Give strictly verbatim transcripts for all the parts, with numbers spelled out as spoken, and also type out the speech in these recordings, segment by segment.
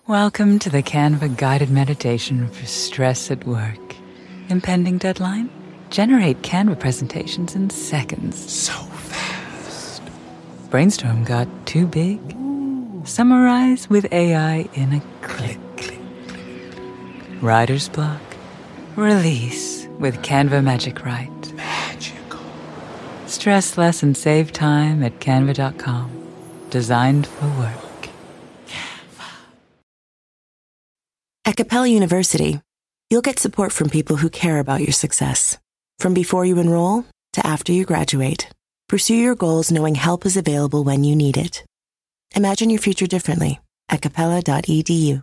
Welcome to the Canva guided meditation for stress at work. Impending deadline? Generate Canva presentations in seconds. So fast. Brainstorm got too big? Ooh. Summarize with A I in a click. click, click. Writer's block? Release with Canva Magic Write. Magical. Stress less and save time at canva dot com. Designed for work. At Capella University, you'll get support from people who care about your success. From before you enroll to after you graduate, pursue your goals knowing help is available when you need it. Imagine your future differently at capella dot e d u.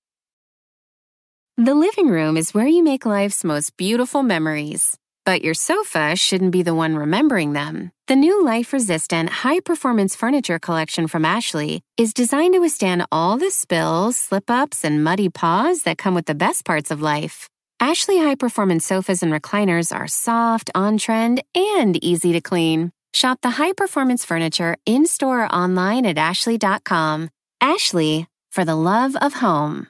The living room is where you make life's most beautiful memories. But your sofa shouldn't be the one remembering them. The new life-resistant, high-performance furniture collection from Ashley is designed to withstand all the spills, slip-ups, and muddy paws that come with the best parts of life. Ashley high-performance sofas and recliners are soft, on-trend, and easy to clean. Shop the high-performance furniture in-store or online at ashley dot com. Ashley, for the love of home.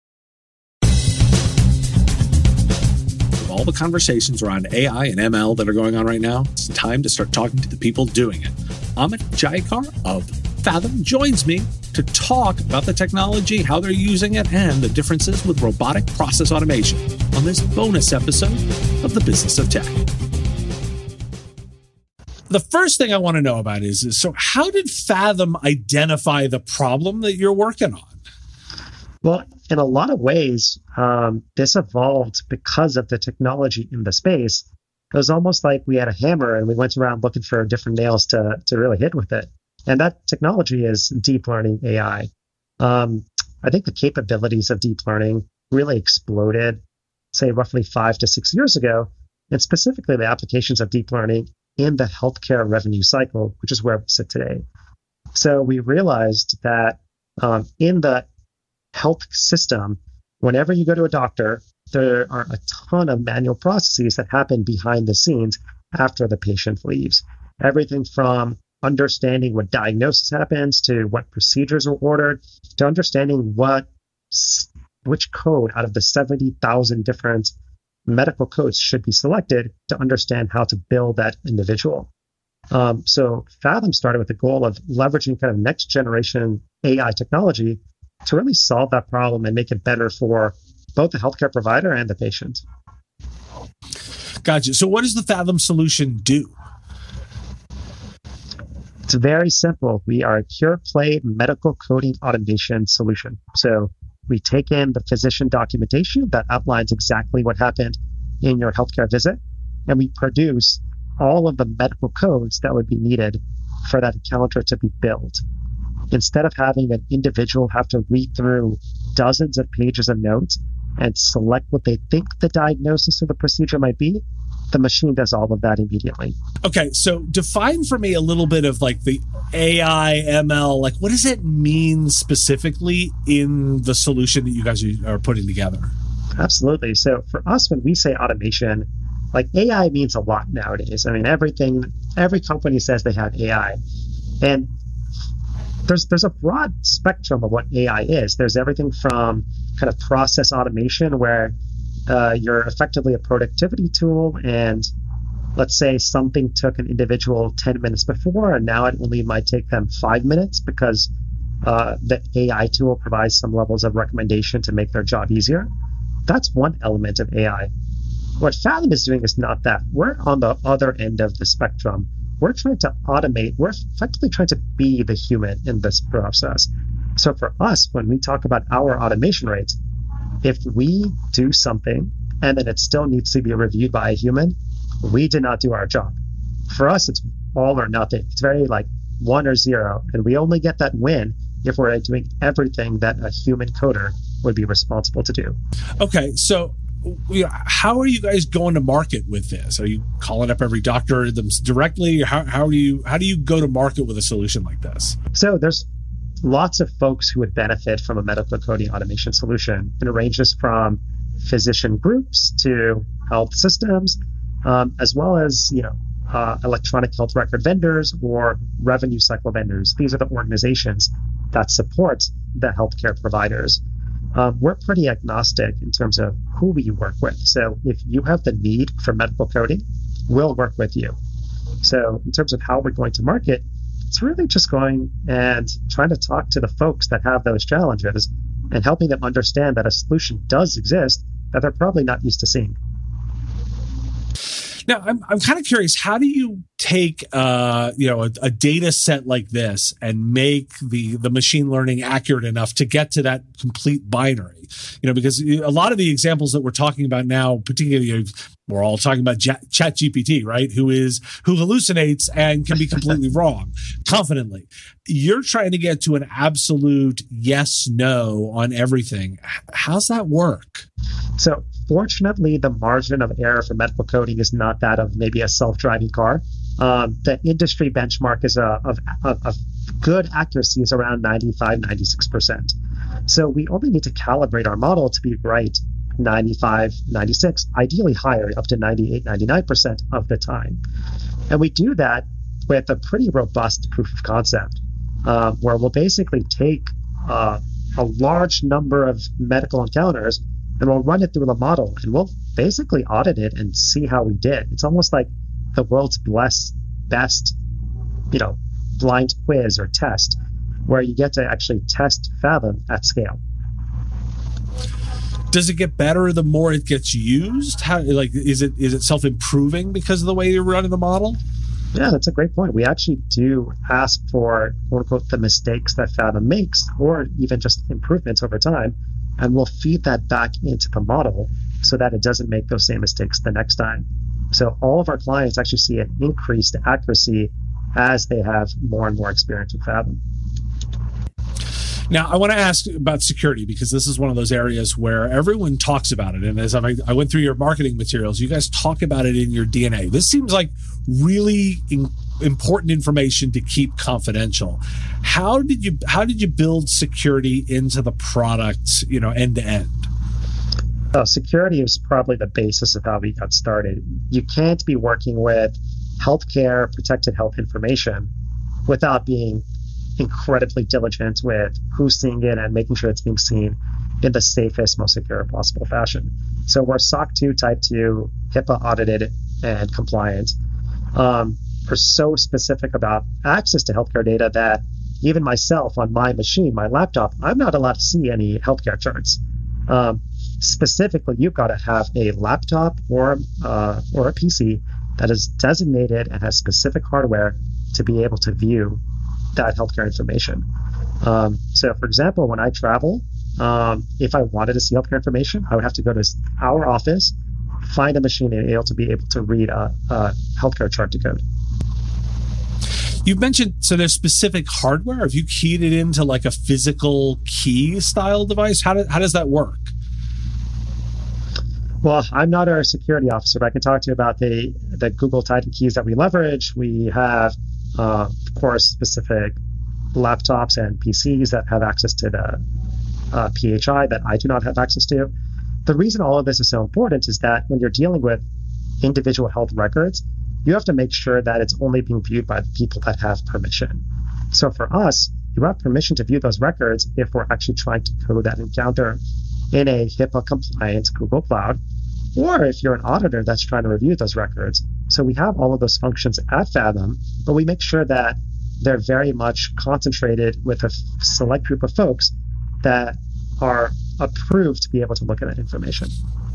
All the conversations around A I and M L that are going on right now, it's time to start talking to the people doing it. Amit Jayakar of Fathom joins me to talk about the technology, how they're using it, and the differences with robotic process automation on this bonus episode of The Business of Tech. The first thing I want to know about is, is so how did Fathom identify the problem that you're working on? Well, in a lot of ways, um, this evolved because of the technology in the space. It was almost like we had a hammer and we went around looking for different nails to, to really hit with it. And that technology is deep learning A I. Um, I think the capabilities of deep learning really exploded, say, roughly five to six years ago, and specifically the applications of deep learning in the healthcare revenue cycle, which is where we sit today. So we realized that um, in the health system, whenever you go to a doctor, there are a ton of manual processes that happen behind the scenes after the patient leaves. Everything from understanding what diagnosis happens to what procedures are ordered to understanding what which code out of the seventy thousand different medical codes should be selected to understand how to bill that individual. Um, so Fathom started with the goal of leveraging kind of next generation A I technology to really solve that problem and make it better for both the healthcare provider and the patient. Gotcha. So what does the Fathom solution do? It's very simple. We are a pure play medical coding automation solution. So we take in the physician documentation that outlines exactly what happened in your healthcare visit, and we produce all of the medical codes that would be needed for that encounter to be billed. Instead of having an individual have to read through dozens of pages of notes and select what they think the diagnosis of the procedure might be, the machine does all of that immediately. Okay, so define for me a little bit of like the A I, M L, like what does it mean specifically in the solution that you guys are putting together? Absolutely. So for us, when we say automation, like A I means a lot nowadays. I mean, everything, every company says they have A I. And There's there's a broad spectrum of what A I is. There's everything from kind of process automation, where uh, you're effectively a productivity tool, and let's say something took an individual ten minutes before, and now it only might take them five minutes because uh, the A I tool provides some levels of recommendation to make their job easier. That's one element of A I. What Fathom is doing is not that. We're on the other end of the spectrum. We're trying to automate, we're effectively trying to be the human in this process. So for us, when we talk about our automation rates, if we do something and then it still needs to be reviewed by a human, we did not do our job. For us, it's all or nothing. It's very like one or zero. And we only get that win if we're doing everything that a human coder would be responsible to do. Okay, so how are you guys going to market with this? Are you calling up every doctor them directly? How, how do you how do you go to market with a solution like this? So there's lots of folks who would benefit from a medical coding automation solution. It ranges from physician groups to health systems, um, as well as you know uh, electronic health record vendors or revenue cycle vendors. These are the organizations that support the healthcare providers. um, we're pretty agnostic in terms of who we work with. So if you have the need for medical coding, we'll work with you. So in terms of how we're going to market, it's really just going and trying to talk to the folks that have those challenges and helping them understand that a solution does exist that they're probably not used to seeing. Now, I'm I'm kind of curious. How do you take uh you know a, a data set like this and make the the machine learning accurate enough to get to that complete binary? You know, because a lot of the examples that we're talking about now, particularly we're all talking about Chat G P T, right? Who is who hallucinates and can be completely wrong confidently. You're trying to get to an absolute yes no on everything. How's that work? So fortunately, the margin of error for medical coding is not that of maybe a self-driving car. Um, the industry benchmark is a, of, of, of good accuracy is around ninety-five, ninety-six percent. So we only need to calibrate our model to be right ninety-five, ninety-six, ideally higher, up to ninety-eight, ninety-nine percent of the time. And we do that with a pretty robust proof of concept, um, where we'll basically take uh, a large number of medical encounters and we'll run it through the model and we'll basically audit it and see how we did. It's almost like the world's blessed, best, you know, blind quiz or test where you get to actually test Fathom at scale. Does it get better the more it gets used? How, like, is it is it self-improving because of the way you're running the model? Yeah, that's a great point. We actually do ask for, quote unquote, the mistakes that Fathom makes, or even just improvements over time. And we'll feed that back into the model so that it doesn't make those same mistakes the next time. So all of our clients actually see an increased accuracy as they have more and more experience with Fathom. Now, I want to ask about security, because this is one of those areas where everyone talks about it. And as I, I went through your marketing materials, you guys talk about it in your D N A. This seems like really in, important information to keep confidential. How did you how did you build security into the product, you know, end to end? Uh, security is probably the basis of how we got started. You can't be working with healthcare, protected health information without being incredibly diligent with who's seeing it and making sure it's being seen in the safest, most secure possible fashion. So we're S O C two, Type two, HIPAA audited and compliant. Um, we're so specific about access to healthcare data that even myself on my machine, my laptop, I'm not allowed to see any healthcare charts. Um, specifically, you've got to have a laptop or uh, or a P C that is designated and has specific hardware to be able to view that healthcare information. Um, so, for example, when I travel, um, if I wanted to see healthcare information, I would have to go to our office, find a machine and be able to be able to read a, a healthcare chart to code. You've mentioned, so there's specific hardware. Have you keyed it into like a physical key style device? How, do, how does that work? Well, I'm not a security officer, but I can talk to you about the, the Google Titan keys that we leverage. We have, uh, of course, specific laptops and P Cs that have access to the uh, P H I that I do not have access to. The reason all of this is so important is that when you're dealing with individual health records, you have to make sure that it's only being viewed by the people that have permission. So for us, you have permission to view those records if we're actually trying to code that encounter in a HIPAA-compliant Google Cloud, or if you're an auditor that's trying to review those records. So we have all of those functions at Fathom, but we make sure that they're very much concentrated with a select group of folks that are approved to be able to look at that information.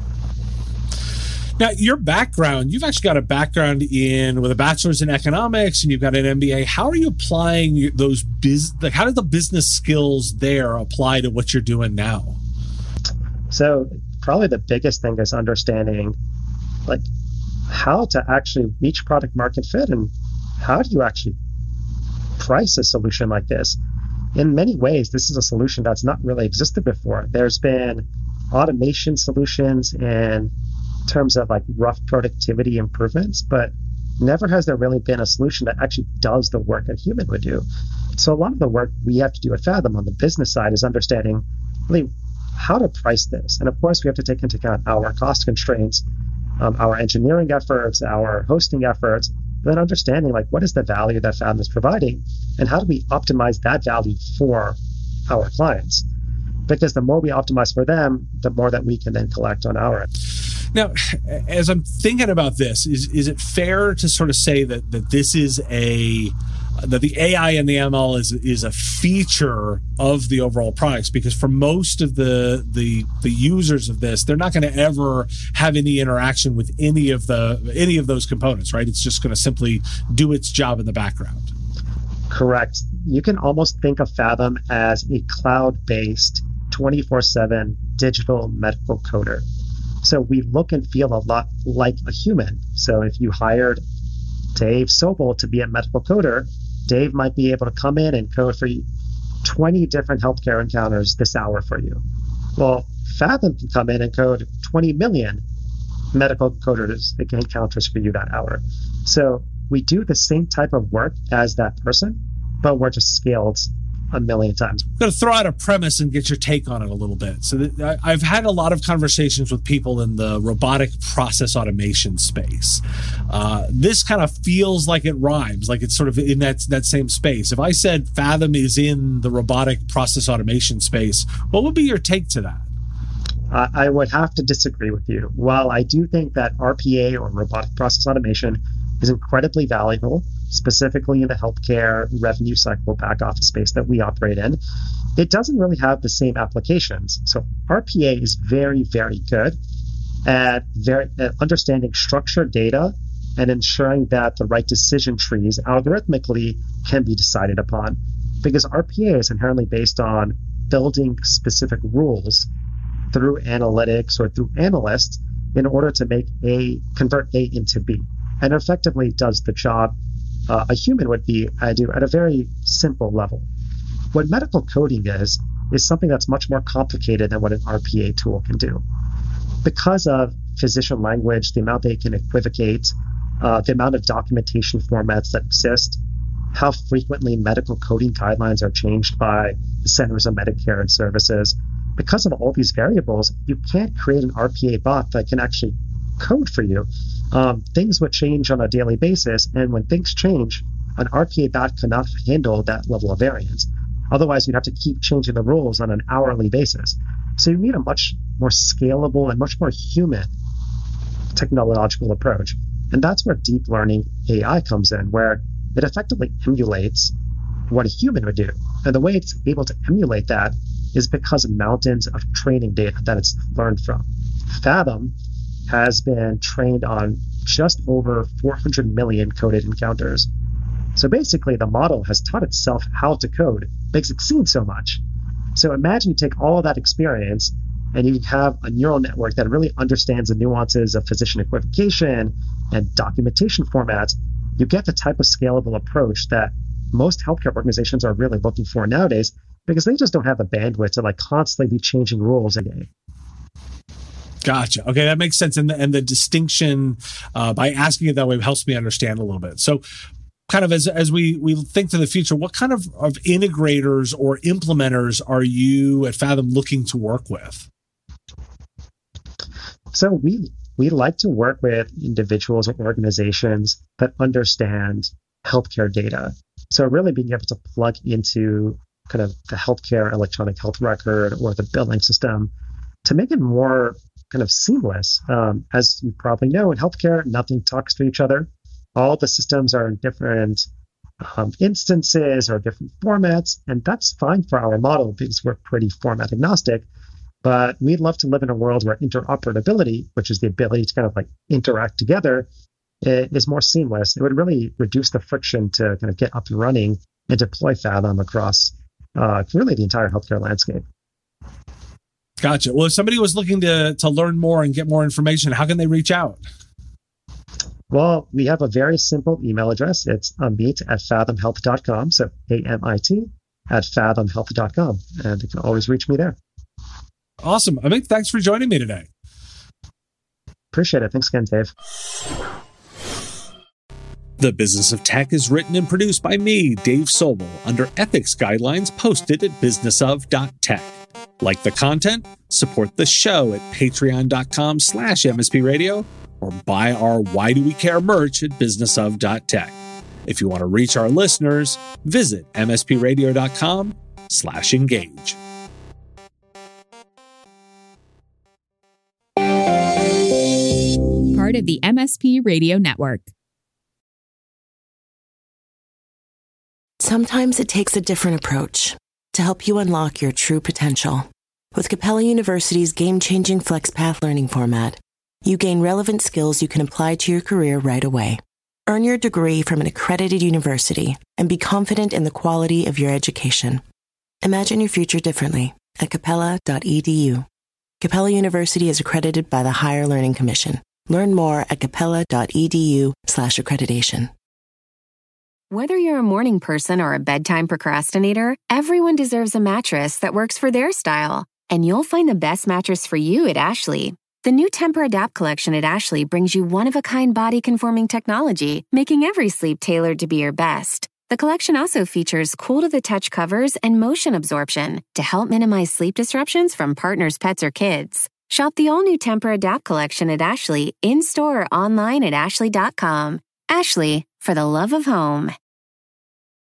Now, your background, you've actually got a background in with a bachelor's in economics, and you've got an M B A. How are you applying those biz? Like, how do the business skills there apply to what you're doing now? So, probably the biggest thing is understanding, like, how to actually reach product market fit, and how do you actually price a solution like this? In many ways, this is a solution that's not really existed before. There's been automation solutions and terms of like rough productivity improvements, but never has there really been a solution that actually does the work a human would do. So a lot of the work we have to do at Fathom on the business side is understanding really how to price this. And of course, we have to take into account our cost constraints, um, our engineering efforts, our hosting efforts, then understanding like what is the value that Fathom is providing and how do we optimize that value for our clients. because the more we optimize for them, the more that we can then collect on our end. Now, as I'm thinking about this, is is it fair to sort of say that that this is a that the A I and the M L is is a feature of the overall products? Because for most of the the the users of this, they're not going to ever have any interaction with any of the any of those components, right? It's just going to simply do its job in the background. Correct. You can almost think of Fathom as a cloud-based twenty-four seven digital medical coder. So we look and feel a lot like a human. So if you hired Dave Sobel to be a medical coder, Dave might be able to come in and code for you twenty different healthcare encounters this hour for you. Well, Fathom can come in and code twenty million medical coders encounters for you that hour. So we do the same type of work as that person, but we're just scaled a million times. I'm going to throw out a premise and get your take on it a little bit. So that I've had a lot of conversations with people in the robotic process automation space. Uh, this kind of feels like it rhymes, like it's sort of in that, that same space. If I said Fathom is in the robotic process automation space, what would be your take to that? Uh, I would have to disagree with you. While I do think that R P A, or robotic process automation, is incredibly valuable, specifically in the healthcare revenue cycle back office space that we operate in, it doesn't really have the same applications. So R P A is very, very good at, very, at understanding structured data and ensuring that the right decision trees algorithmically can be decided upon. Because R P A is inherently based on building specific rules through analytics or through analysts in order to make A, convert A into B. And effectively does the job uh, a human would be uh, do at a very simple level. What medical coding is, is something that's much more complicated than what an R P A tool can do. Because of physician language, the amount they can equivocate, uh, the amount of documentation formats that exist, how frequently medical coding guidelines are changed by the Centers of Medicare and Services. Because of all these variables, you can't create an R P A bot that can actually code for you. Um, things would change on a daily basis, and when things change, an R P A bot cannot handle that level of variance. Otherwise, you'd have to keep changing the rules on an hourly basis. So you need a much more scalable and much more human technological approach. And that's where deep learning A I comes in, where it effectively emulates what a human would do. And the way it's able to emulate that is because of mountains of training data that it's learned from. Fathom has been trained on just over four hundred million coded encounters. So basically, the model has taught itself how to code because it's seen so much. So imagine you take all of that experience and you have a neural network that really understands the nuances of physician equivocation and documentation formats. You get the type of scalable approach that most healthcare organizations are really looking for nowadays, because they just don't have the bandwidth to like constantly be changing rules a day. Gotcha. Okay, that makes sense. And the, and the distinction uh, by asking it that way helps me understand a little bit. So kind of as as we, we think to the future, what kind of, of integrators or implementers are you at Fathom looking to work with? So we we like to work with individuals or organizations that understand healthcare data. So really being able to plug into kind of the healthcare electronic health record or the billing system to make it more kind of seamless. Um, as you probably know, in healthcare, nothing talks to each other. All the systems are in different um, instances or different formats, and that's fine for our model because we're pretty format agnostic. But we'd love to live in a world where interoperability, which is the ability to kind of like interact together, is more seamless. It would really reduce the friction to kind of get up and running and deploy Fathom across uh, really the entire healthcare landscape. Gotcha. Well, if somebody was looking to to learn more and get more information, how can they reach out? Well, we have a very simple email address. It's amit at fathom health dot com. So A M I T at fathom health dot com. And you can always reach me there. Awesome. Amit, thanks for joining me today. Appreciate it. Thanks again, Dave. The Business of Tech is written and produced by me, Dave Sobel, under ethics guidelines posted at business of dot tech. Like the content? Support the show at patreon.com slash MSP radio or buy our Why Do We Care merch at business of dot tech. If you want to reach our listeners, visit mspradio.com slash engage. part of the M S P Radio Network. Sometimes it takes a different approach to help you unlock your true potential. With Capella University's game-changing FlexPath learning format, you gain relevant skills you can apply to your career right away. Earn your degree from an accredited university and be confident in the quality of your education. Imagine your future differently at capella dot e d u. Capella University is accredited by the Higher Learning Commission. Learn more at capella dot e d u slash accreditation. Whether you're a morning person or a bedtime procrastinator, everyone deserves a mattress that works for their style. And you'll find the best mattress for you at Ashley. The new Tempur-Adapt collection at Ashley brings you one-of-a-kind body-conforming technology, making every sleep tailored to be your best. The collection also features cool-to-the-touch covers and motion absorption to help minimize sleep disruptions from partners, pets, or kids. Shop the all-new Tempur-Adapt collection at Ashley, in-store or online at ashley dot com. Ashley, for the love of home.